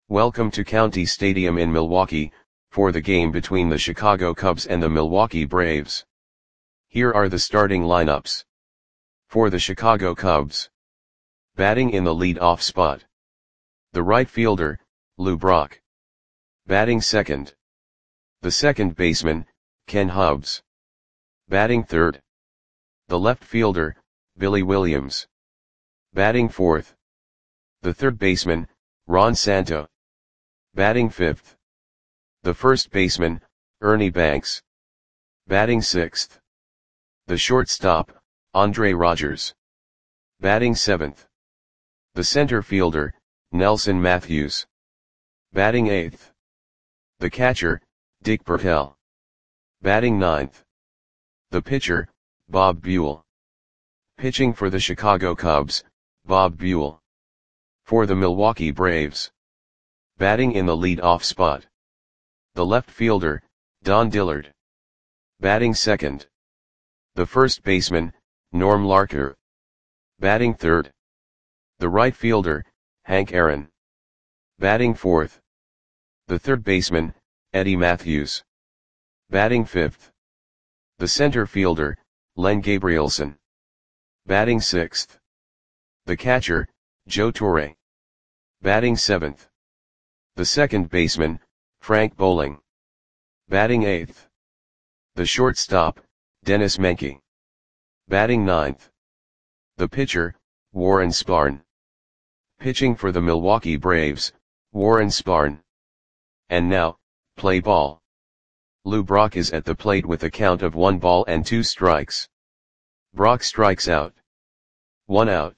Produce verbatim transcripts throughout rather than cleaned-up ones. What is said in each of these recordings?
Welcome to County Stadium in Milwaukee, for the game between the Chicago Cubs and the Milwaukee Braves. Here are the starting lineups. For the Chicago Cubs. Batting in the lead-off spot. The right fielder, Lou Brock. Batting second. The second baseman, Ken Hubbs. Batting third. The left fielder, Billy Williams. Batting fourth. The third baseman, Ron Santo. Batting fifth. The first baseman, Ernie Banks. Batting sixth. The shortstop, Andre Rogers. Batting seventh. The center fielder, Nelson Matthews. Batting eighth. The catcher, Dick Bertel. Batting ninth. The pitcher, Bob Buell. Pitching for the Chicago Cubs, Bob Buell. For the Milwaukee Braves. Batting in the lead-off spot. The left fielder, Don Dillard. Batting second. The first baseman, Norm Larker. Batting third. The right fielder, Hank Aaron. Batting fourth. The third baseman, Eddie Matthews. Batting fifth. The center fielder, Len Gabrielson. Batting sixth. The catcher, Joe Torre. Batting seventh. The second baseman, Frank Bowling. Batting eighth. The shortstop, Dennis Menke. Batting ninth. The pitcher, Warren Spahn. Pitching for the Milwaukee Braves, Warren Spahn. And now, play ball. Lou Brock is at the plate with a count of one ball and two strikes. Brock strikes out. One out.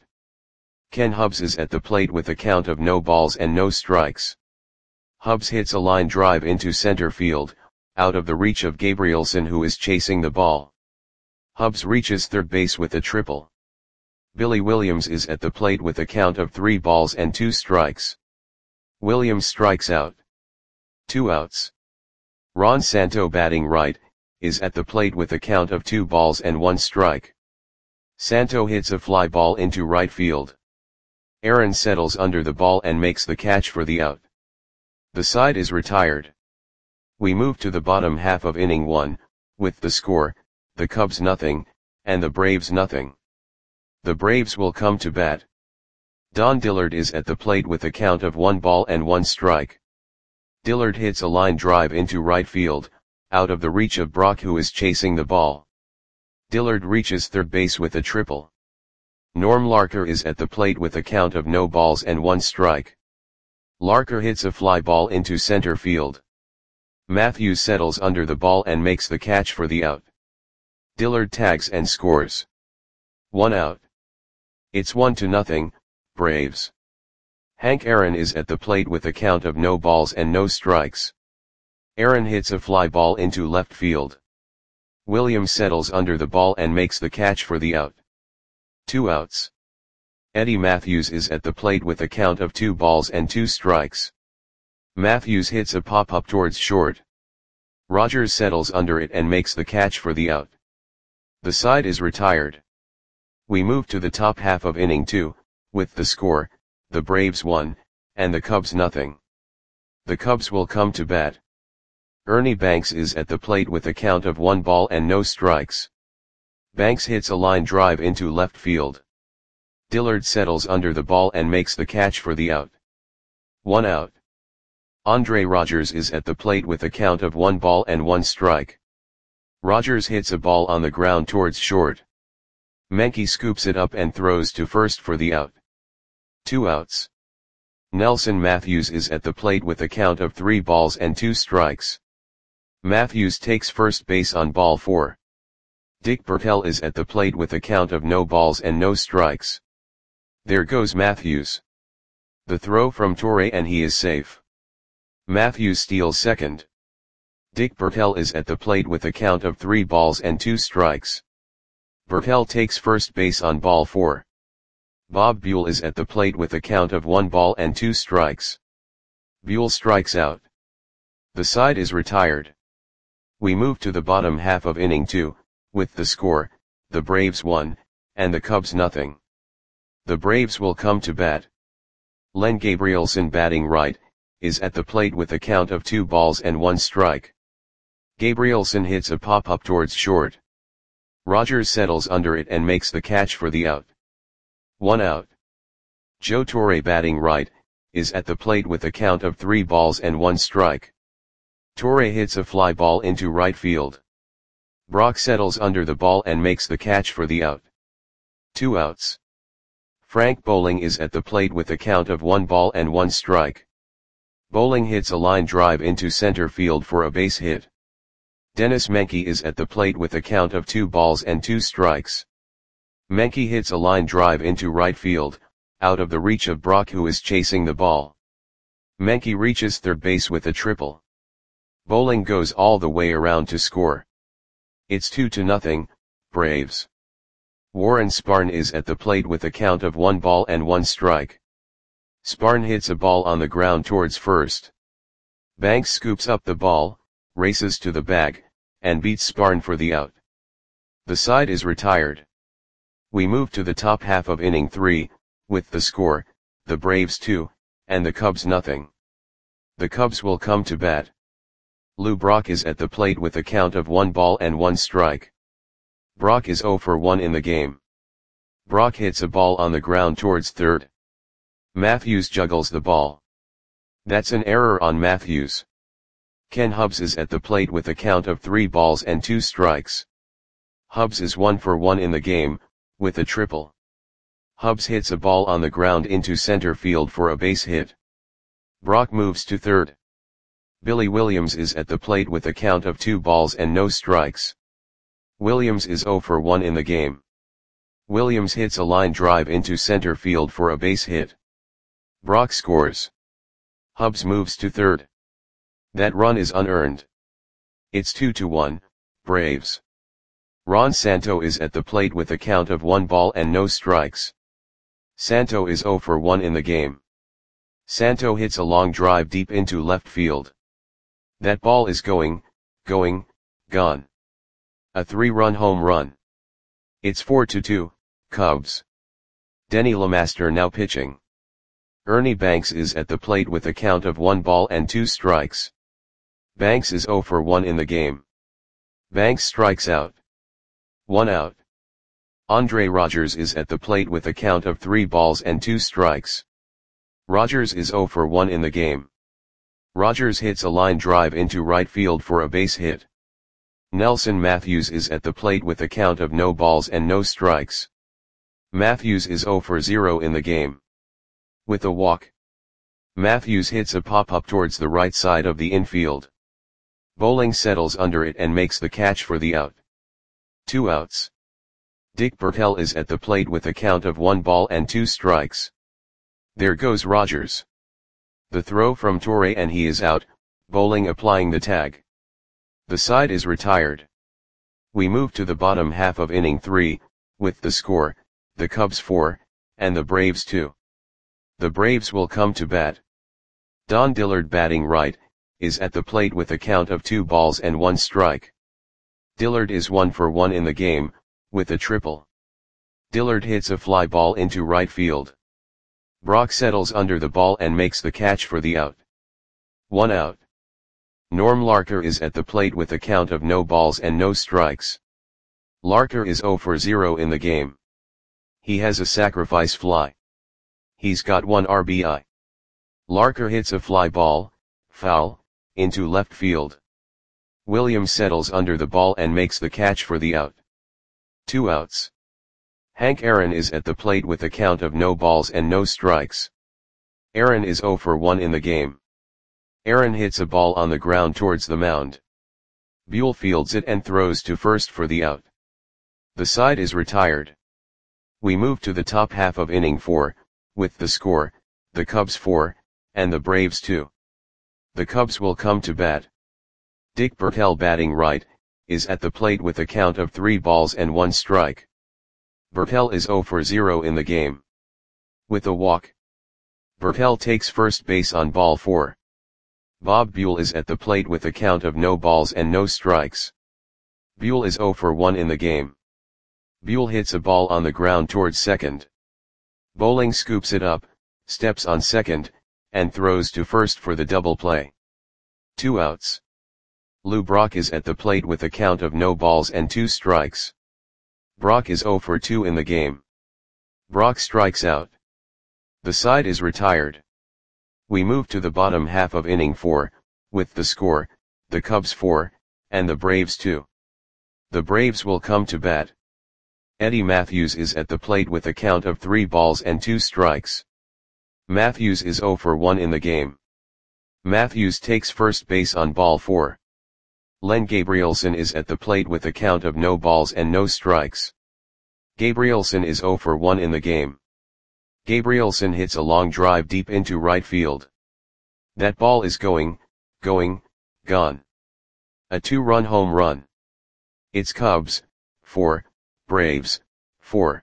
Ken Hubbs is at the plate with a count of no balls and no strikes. Hubbs hits a line drive into center field, out of the reach of Gabrielson, who is chasing the ball. Hubbs reaches third base with a triple. Billy Williams is at the plate with a count of three balls and two strikes. Williams strikes out. Two outs. Ron Santo, batting right, is at the plate with a count of two balls and one strike. Santo hits a fly ball into right field. Aaron settles under the ball and makes the catch for the out. The side is retired. We move to the bottom half of inning one, with the score, the Cubs nothing, and the Braves nothing. The Braves will come to bat. Don Dillard is at the plate with a count of one ball and one strike. Dillard hits a line drive into right field, out of the reach of Brock, who is chasing the ball. Dillard reaches third base with a triple. Norm Larker is at the plate with a count of no balls and one strike. Larker hits a fly ball into center field. Matthews settles under the ball and makes the catch for the out. Dillard tags and scores. One out. It's one to nothing, Braves. Hank Aaron is at the plate with a count of no balls and no strikes. Aaron hits a fly ball into left field. Williams settles under the ball and makes the catch for the out. Two outs. Eddie Matthews is at the plate with a count of two balls and two strikes. Matthews hits a pop-up towards short. Rogers settles under it and makes the catch for the out. The side is retired. We move to the top half of inning two, with the score, the Braves one, and the Cubs nothing. The Cubs will come to bat. Ernie Banks is at the plate with a count of one ball and no strikes. Banks hits a line drive into left field. Dillard settles under the ball and makes the catch for the out. One out. Andre Rogers is at the plate with a count of one ball and one strike. Rogers hits a ball on the ground towards short. Menke scoops it up and throws to first for the out. Two outs. Nelson Matthews is at the plate with a count of three balls and two strikes. Matthews takes first base on ball four. Dick Bertel is at the plate with a count of no balls and no strikes. There goes Matthews. The throw from Torre and he is safe. Matthews steals second. Dick Bertel is at the plate with a count of three balls and two strikes. Bertel takes first base on ball four. Bob Buell is at the plate with a count of one ball and two strikes. Buell strikes out. The side is retired. We move to the bottom half of inning two, with the score, the Braves one, and the Cubs nothing. The Braves will come to bat. Len Gabrielson, batting right, is at the plate with a count of two balls and one strike. Gabrielson hits a pop-up towards short. Rogers settles under it and makes the catch for the out. One out. Joe Torre, batting right, is at the plate with a count of three balls and one strike. Torre hits a fly ball into right field. Brock settles under the ball and makes the catch for the out. Two outs. Frank Bowling is at the plate with a count of one ball and one strike. Bowling hits a line drive into center field for a base hit. Dennis Menke is at the plate with a count of two balls and two strikes. Menke hits a line drive into right field, out of the reach of Brock, who is chasing the ball. Menke reaches third base with a triple. Bowling goes all the way around to score. It's two to nothing, Braves. Warren Spahn is at the plate with a count of one ball and one strike. Spahn hits a ball on the ground towards first. Banks scoops up the ball, races to the bag, and beats Spahn for the out. The side is retired. We move to the top half of inning three, with the score, the Braves two, and the Cubs nothing. The Cubs will come to bat. Lou Brock is at the plate with a count of one ball and one strike. Brock is oh for one in the game. Brock hits a ball on the ground towards third. Matthews juggles the ball. That's an error on Matthews. Ken Hubbs is at the plate with a count of three balls and two strikes. Hubbs is one for one in the game, with a triple. Hubbs hits a ball on the ground into center field for a base hit. Brock moves to third. Billy Williams is at the plate with a count of two balls and no strikes. Williams is oh for one in the game. Williams hits a line drive into center field for a base hit. Brock scores. Hubbs moves to third. That run is unearned. It's two to one, Braves. Ron Santo is at the plate with a count of one ball and no strikes. Santo is oh for one in the game. Santo hits a long drive deep into left field. That ball is going, going, gone. A three-run home run. It's four to two, Cubs. Denny LeMaster now pitching. Ernie Banks is at the plate with a count of one ball and two strikes. Banks is oh for one in the game. Banks strikes out. One out. Andre Rogers is at the plate with a count of three balls and two strikes. Rogers is oh for one in the game. Rogers hits a line drive into right field for a base hit. Nelson Matthews is at the plate with a count of no balls and no strikes. Matthews is oh for zero in the game. With a walk. Matthews hits a pop-up towards the right side of the infield. Bowling settles under it and makes the catch for the out. Two outs. Dick Bertel is at the plate with a count of one ball and two strikes. There goes Rogers. The throw from Torre and he is out, Bowling applying the tag. The side is retired. We move to the bottom half of inning three, with the score, the Cubs four, and the Braves two. The Braves will come to bat. Don Dillard, batting right, is at the plate with a count of two balls and one strike. Dillard is one for one in the game, with a triple. Dillard hits a fly ball into right field. Brock settles under the ball and makes the catch for the out. One out. Norm Larker is at the plate with a count of no balls and no strikes. Larker is oh for zero in the game. He has a sacrifice fly. He's got one R B I. Larker hits a fly ball, foul, into left field. Williams settles under the ball and makes the catch for the out. Two outs. Hank Aaron is at the plate with a count of no balls and no strikes. Aaron is oh for one in the game. Aaron hits a ball on the ground towards the mound. Buell fields it and throws to first for the out. The side is retired. We move to the top half of inning four, with the score, the Cubs four, and the Braves two. The Cubs will come to bat. Dick Bertel, batting right, is at the plate with a count of three balls and one strike. Bertel is oh for zero in the game. With a walk. Bertel takes first base on ball four. Bob Buell is at the plate with a count of no balls and no strikes. Buell is oh for one in the game. Buell hits a ball on the ground towards second. Bowling scoops it up, steps on second, and throws to first for the double play. Two outs. Lou Brock is at the plate with a count of no balls and two strikes. Brock is oh for two in the game. Brock strikes out. The side is retired. We move to the bottom half of inning four, with the score, the Cubs four, and the Braves two. The Braves will come to bat. Eddie Matthews is at the plate with a count of three balls and two strikes. Matthews is oh for one in the game. Matthews takes first base on ball four. Len Gabrielson is at the plate with a count of no balls and no strikes. Gabrielson is oh for one in the game. Gabrielson hits a long drive deep into right field. That ball is going, going, gone. A two-run home run. It's Cubs, four, Braves, four.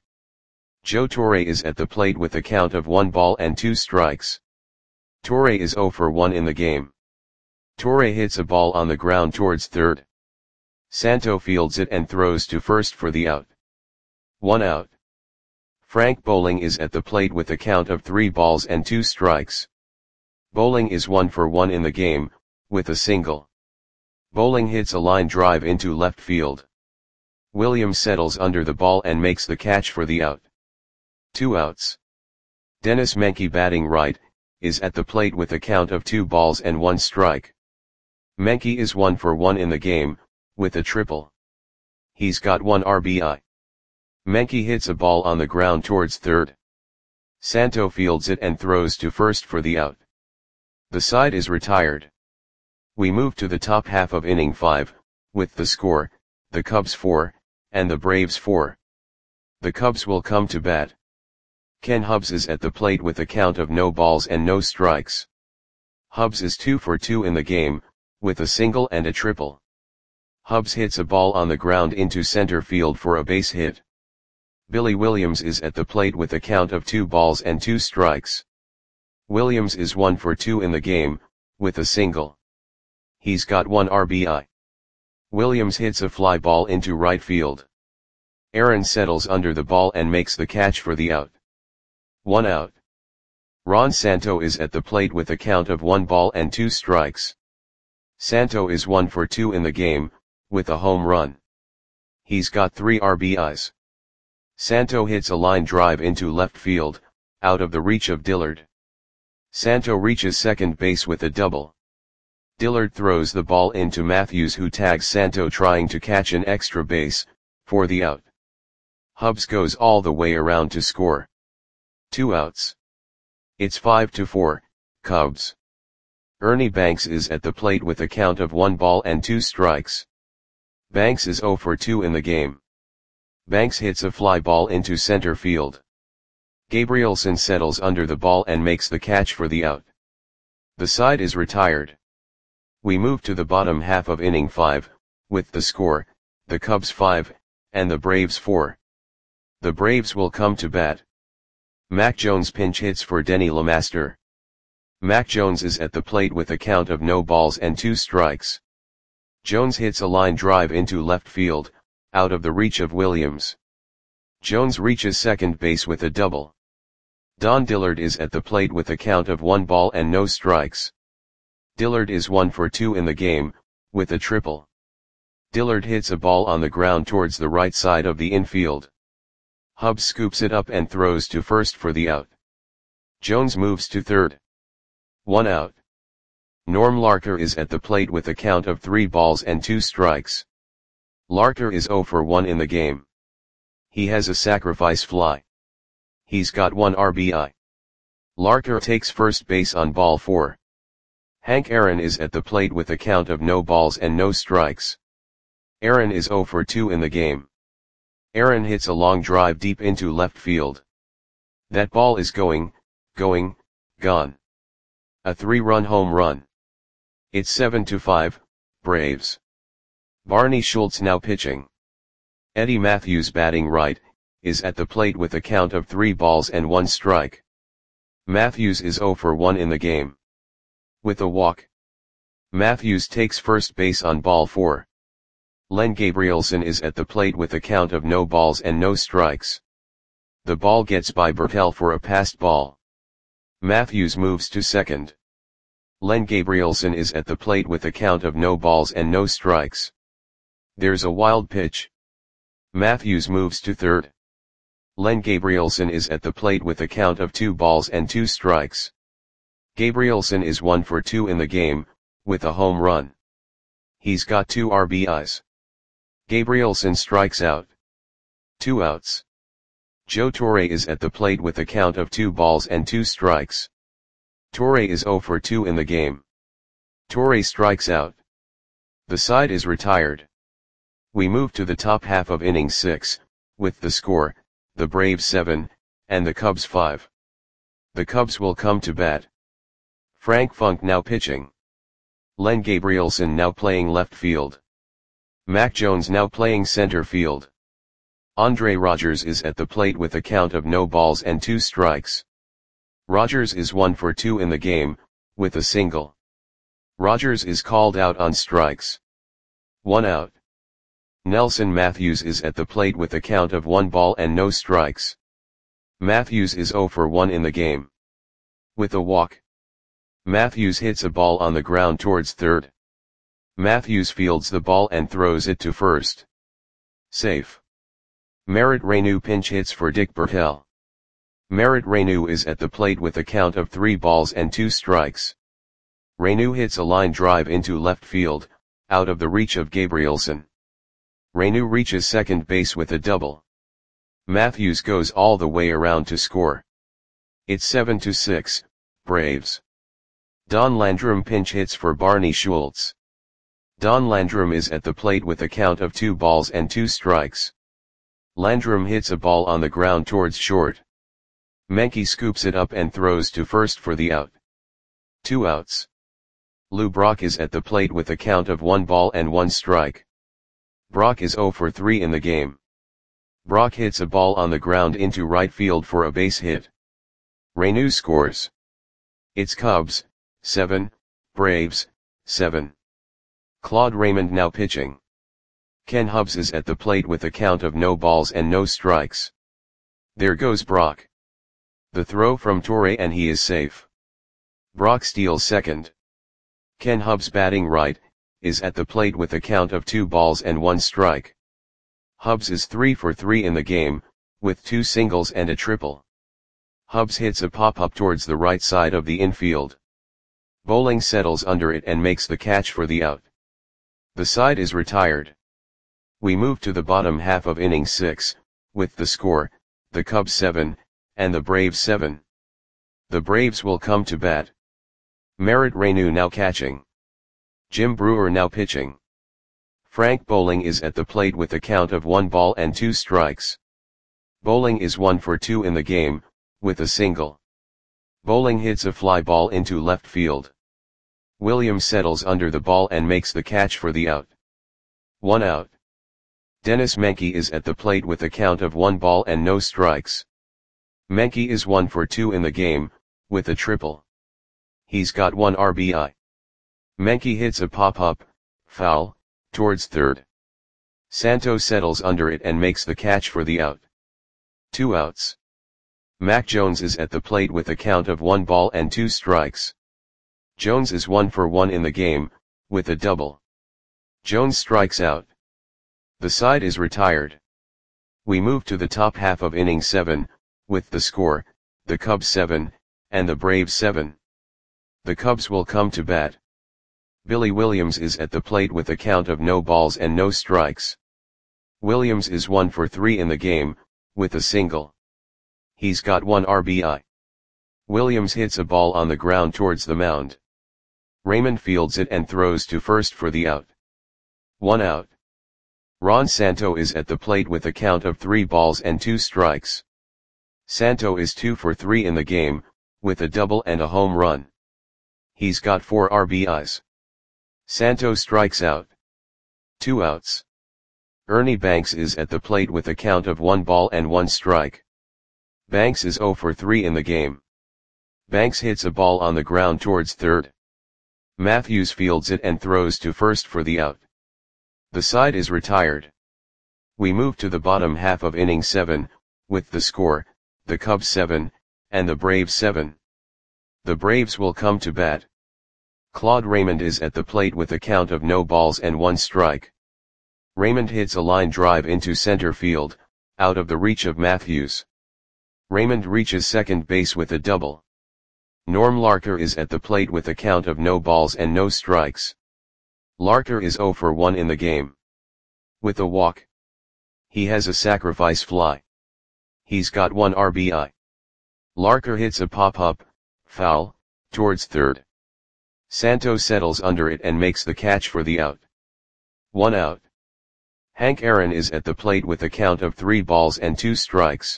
Joe Torre is at the plate with a count of one ball and two strikes. Torre is oh for one in the game. Torre hits a ball on the ground towards third. Santo fields it and throws to first for the out. One out. Frank Bowling is at the plate with a count of three balls and two strikes. Bowling is one for one in the game, with a single. Bowling hits a line drive into left field. Williams settles under the ball and makes the catch for the out. Two outs. Dennis Menke, batting right, is at the plate with a count of two balls and one strike. Menke is one for one in the game, with a triple. He's got one R B I. Menke hits a ball on the ground towards third. Santo fields it and throws to first for the out. The side is retired. We move to the top half of inning five, with the score, the Cubs four, and the Braves four. The Cubs will come to bat. Ken Hubbs is at the plate with a count of no balls and no strikes. Hubbs is two for two in the game, with a single and a triple. Hubbs hits a ball on the ground into center field for a base hit. Billy Williams is at the plate with a count of two balls and two strikes. Williams is one for two in the game, with a single. He's got one R B I. Williams hits a fly ball into right field. Aaron settles under the ball and makes the catch for the out. One out. Ron Santo is at the plate with a count of one ball and two strikes. Santo is one for two in the game, with a home run. He's got three R B Is. Santo hits a line drive into left field, out of the reach of Dillard. Santo reaches second base with a double. Dillard throws the ball into Matthews, who tags Santo trying to catch an extra base, for the out. Hubbs goes all the way around to score. Two outs. It's five to four, Cubs. Ernie Banks is at the plate with a count of one ball and two strikes. Banks is oh for two in the game. Banks hits a fly ball into center field. Gabrielson settles under the ball and makes the catch for the out. The side is retired. We move to the bottom half of inning five, with the score, the Cubs five, and the Braves four. The Braves will come to bat. Mac Jones pinch hits for Denny LeMaster. Mac Jones is at the plate with a count of no balls and two strikes. Jones hits a line drive into left field, out of the reach of Williams. Jones reaches second base with a double. Don Dillard is at the plate with a count of one ball and no strikes. Dillard is one for two in the game, with a triple. Dillard hits a ball on the ground towards the right side of the infield. Hubbs scoops it up and throws to first for the out. Jones moves to third. One out. Norm Larker is at the plate with a count of three balls and two strikes. Larker is oh for one in the game. He has a sacrifice fly. He's got one R B I. Larker takes first base on ball four. Hank Aaron is at the plate with a count of no balls and no strikes. Aaron is oh for two in the game. Aaron hits a long drive deep into left field. That ball is going, going, gone. A three-run home run. It's seven to five, Braves. Barney Schultz now pitching. Eddie Matthews, batting right, is at the plate with a count of three balls and one strike. Matthews is oh for one in the game. With a walk. Matthews takes first base on ball four. Len Gabrielson is at the plate with a count of no balls and no strikes. The ball gets by Bertel for a passed ball. Matthews moves to second. Len Gabrielson is at the plate with a count of no balls and no strikes. There's a wild pitch. Matthews moves to third. Len Gabrielson is at the plate with a count of two balls and two strikes. Gabrielson is one for two in the game, with a home run. He's got two R B Is. Gabrielson strikes out. Two outs. Joe Torre is at the plate with a count of two balls and two strikes. Torre is zero for two in the game. Torre strikes out. The side is retired. We move to the top half of inning six, with the score, the Braves seven, and the Cubs five. The Cubs will come to bat. Frank Funk now pitching. Len Gabrielson now playing left field. Mac Jones now playing center field. Andre Rogers is at the plate with a count of no balls and two strikes. Rogers is one for two in the game, with a single. Rogers is called out on strikes. One out. Nelson Matthews is at the plate with a count of one ball and no strikes. Matthews is zero for one in the game. With a walk. Matthews hits a ball on the ground towards third. Matthews fields the ball and throws it to first. Safe. Merritt Reyneau pinch hits for Dick Bertel. Merritt Reyneau is at the plate with a count of three balls and two strikes. Reyneau hits a line drive into left field, out of the reach of Gabrielson. Reyneau reaches second base with a double. Matthews goes all the way around to score. It's seven to six, Braves. Don Landrum pinch hits for Barney Schultz. Don Landrum is at the plate with a count of two balls and two strikes. Landrum hits a ball on the ground towards short. Menke scoops it up and throws to first for the out. Two outs. Lou Brock is at the plate with a count of one ball and one strike. Brock is zero for three in the game. Brock hits a ball on the ground into right field for a base hit. Reyneau scores. It's Cubs, seven, Braves, seven. Claude Raymond now pitching. Ken Hubbs is at the plate with a count of no balls and no strikes. There goes Brock. The throw from Torre and he is safe. Brock steals second. Ken Hubbs batting right, is at the plate with a count of two balls and one strike. Hubbs is three for three in the game, with two singles and a triple. Hubbs hits a pop-up towards the right side of the infield. Bowling settles under it and makes the catch for the out. The side is retired. We move to the bottom half of inning six, with the score, the Cubs seven, and the Braves seven. The Braves will come to bat. Merritt Reyneau now catching. Jim Brewer now pitching. Frank Bowling is at the plate with a count of one ball and two strikes. Bowling is one for two in the game, with a single. Bowling hits a fly ball into left field. Williams settles under the ball and makes the catch for the out. One out. Dennis Menke is at the plate with a count of one ball and no strikes. Menke is one for two in the game, with a triple. He's got one R B I. Menke hits a pop-up, foul, towards third. Santos settles under it and makes the catch for the out. Two outs. Mac Jones is at the plate with a count of one ball and two strikes. Jones is one for one in the game, with a double. Jones strikes out. The side is retired. We move to the top half of inning seven, with the score, the Cubs seven, and the Braves seven. The Cubs will come to bat. Billy Williams is at the plate with a count of no balls and no strikes. Williams is one for three in the game, with a single. He's got one R B I. Williams hits a ball on the ground towards the mound. Raymond fields it and throws to first for the out. One out. Ron Santo is at the plate with a count of three balls and two strikes. Santo is two for three in the game, with a double and a home run. He's got four R B Is. Santo strikes out. Two outs. Ernie Banks is at the plate with a count of one ball and one strike. Banks is zero for three in the game. Banks hits a ball on the ground towards third. Matthews fields it and throws to first for the out. The side is retired. We move to the bottom half of inning seven, with the score, the Cubs seven, and the Braves seven. The Braves will come to bat. Claude Raymond is at the plate with a count of no balls and one strike. Raymond hits a line drive into center field, out of the reach of Matthews. Raymond reaches second base with a double. Norm Larker is at the plate with a count of no balls and no strikes. Larker is zero for one in the game. With a walk. He has a sacrifice fly. He's got one R B I. Larker hits a pop-up, foul, towards third. Santos settles under it and makes the catch for the out. One out. Hank Aaron is at the plate with a count of three balls and two strikes.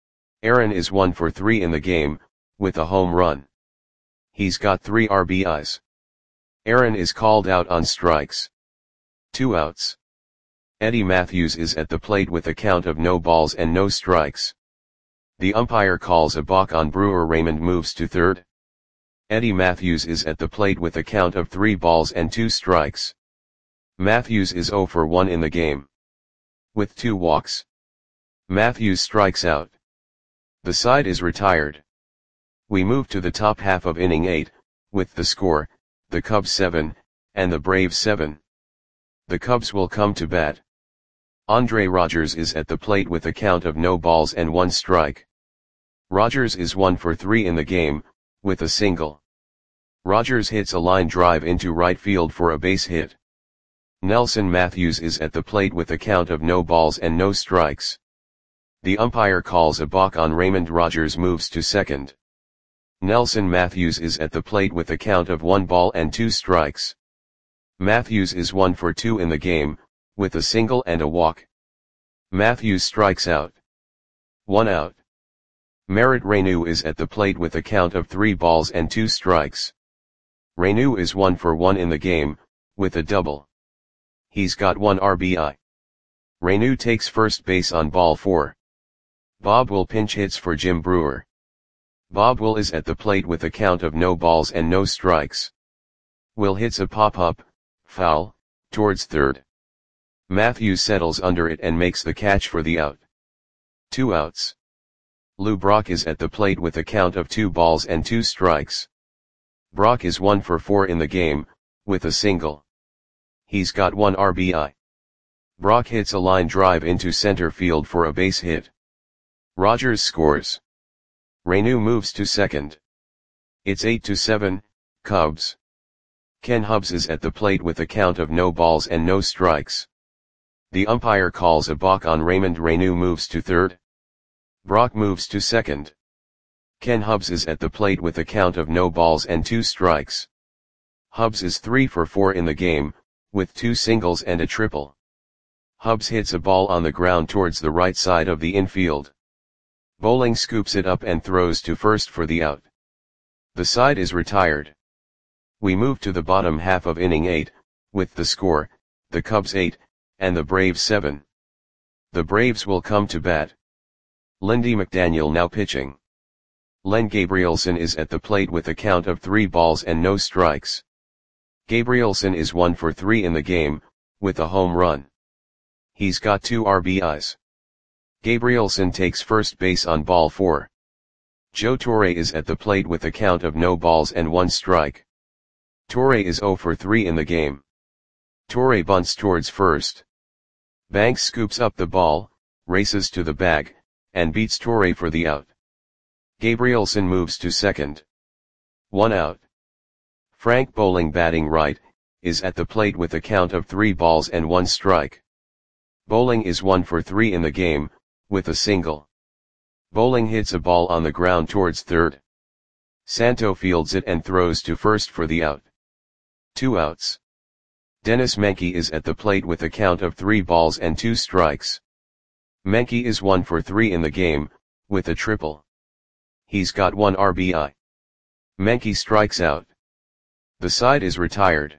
Aaron is one for three in the game, with a home run. He's got three R B Is. Aaron is called out on strikes. Two outs. Eddie Matthews is at the plate with a count of no balls and no strikes. The umpire calls a balk on Brewer. Raymond moves to third. Eddie Matthews is at the plate with a count of three balls and two strikes. Matthews is zero for one in the game. With two walks. Matthews strikes out. The side is retired. We move to the top half of inning eight, with the score, the Cubs seven, and the Braves seven. The Cubs will come to bat. Andre Rogers is at the plate with a count of no balls and one strike. Rogers is one for three in the game, with a single. Rogers hits a line drive into right field for a base hit. Nelson Matthews is at the plate with a count of no balls and no strikes. The umpire calls a balk on Raymond. Rogers moves to second. Nelson Matthews is at the plate with a count of one ball and two strikes. Matthews is one for two in the game, with a single and a walk. Matthews strikes out. One out. Merritt Reyneau is at the plate with a count of three balls and two strikes. Reyneau is one for one in the game, with a double. He's got one R B I. Reyneau takes first base on ball four. Bob Will pinch hits for Jim Brewer. Bob Will is at the plate with a count of no balls and no strikes. Will hits a pop-up, foul, towards third. Matthews settles under it and makes the catch for the out. Two outs. Lou Brock is at the plate with a count of two balls and two strikes. Brock is one for four in the game, with a single. He's got one R B I. Brock hits a line drive into center field for a base hit. Rogers scores. Reyneau moves to second. It's eight to seven, Cubs. Ken Hubbs is at the plate with a count of no balls and no strikes. The umpire calls a balk on Raymond. Reyneau moves to third. Brock moves to second. Ken Hubbs is at the plate with a count of no balls and two strikes. Hubbs is three for four in the game, with two singles and a triple. Hubbs hits a ball on the ground towards the right side of the infield. Bowling scoops it up and throws to first for the out. The side is retired. We move to the bottom half of inning eight, with the score, the Cubs eight, and the Braves seven. The Braves will come to bat. Lindy McDaniel now pitching. Len Gabrielson is at the plate with a count of three balls and no strikes. Gabrielson is one for three in the game, with a home run. He's got two R B Is. Gabrielson takes first base on ball four. Joe Torre is at the plate with a count of no balls and one strike. Torre is zero for three in the game. Torre bunts towards first. Banks scoops up the ball, races to the bag, and beats Torre for the out. Gabrielson moves to second. One out. Frank Bowling, batting right, is at the plate with a count of three balls and one strike. Bowling is one for three in the game, with a single. Bowling hits a ball on the ground towards third. Santo fields it and throws to first for the out. Two outs. Dennis Menke is at the plate with a count of three balls and two strikes. Menke is one for three in the game, with a triple. He's got one R B I. Menke strikes out. The side is retired.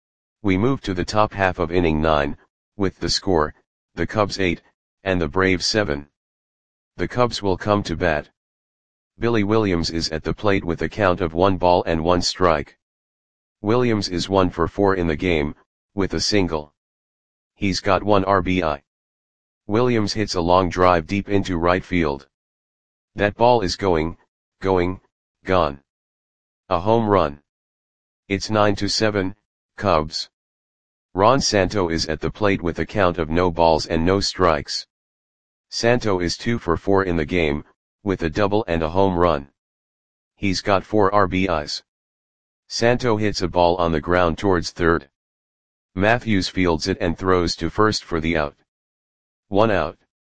We move to the top half of inning nine, with the score, the Cubs eight, and the Braves seven. The Cubs will come to bat. Billy Williams is at the plate with a count of one ball and one strike. Williams is one for four in the game, with a single. He's got one R B I. Williams hits a long drive deep into right field. That ball is going, going, gone. A home run. It's nine to seven, Cubs. Ron Santo is at the plate with a count of no balls and no strikes. Santo is two for four in the game, with a double and a home run. He's got four R B Is. Santo hits a ball on the ground towards third. Matthews fields it and throws to first for the out. One out.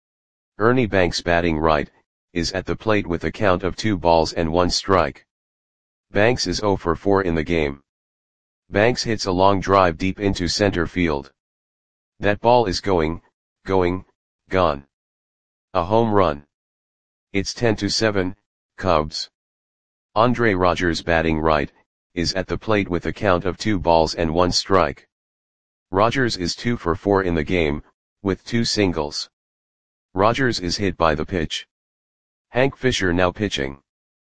Ernie Banks, batting right, is at the plate with a count of two balls and one strike. Banks is zero for four in the game. Banks hits a long drive deep into center field. That ball is going, going, gone. A home run. It's ten to seven, Cubs. Andre Rogers, batting right, is at the plate with a count of two balls and one strike. Rogers is two for four in the game, with two singles. Rogers is hit by the pitch. Hank Fisher now pitching.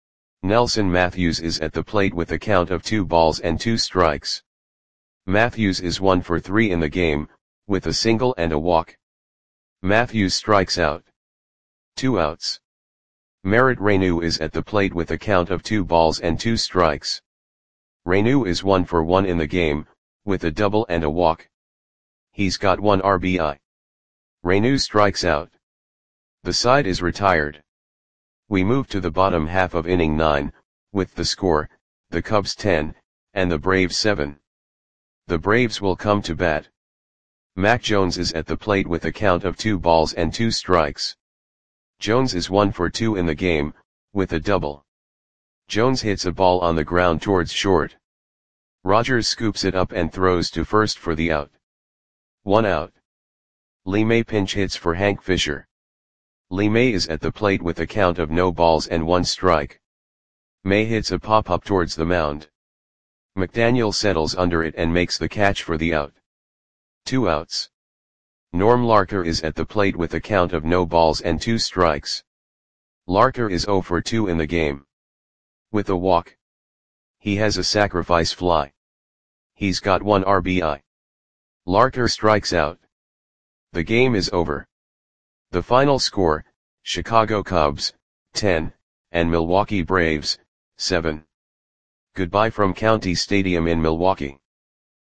Nelson Matthews is at the plate with a count of two balls and two strikes. Matthews is one for three in the game, with a single and a walk. Matthews strikes out. Two outs. Merritt Reyneau is at the plate with a count of two balls and two strikes. Reyneau is one for one in the game, with a double and a walk. He's got one R B I. Reyneau strikes out. The side is retired. We move to the bottom half of inning nine, with the score, the Cubs ten, and the Braves seven. The Braves will come to bat. Mac Jones is at the plate with a count of two balls and two strikes. Jones is one for two in the game, with a double. Jones hits a ball on the ground towards short. Rogers scoops it up and throws to first for the out. One out. Lee May pinch hits for Hank Fisher. Lee May is at the plate with a count of no balls and one strike. May hits a pop-up towards the mound. McDaniel settles under it and makes the catch for the out. Two outs. Norm Larker is at the plate with a count of no balls and two strikes. Larker is zero for two in the game. With a walk. He has a sacrifice fly. He's got one R B I. Larker strikes out. The game is over. The final score, Chicago Cubs, ten, and Milwaukee Braves, seven. Goodbye from County Stadium in Milwaukee.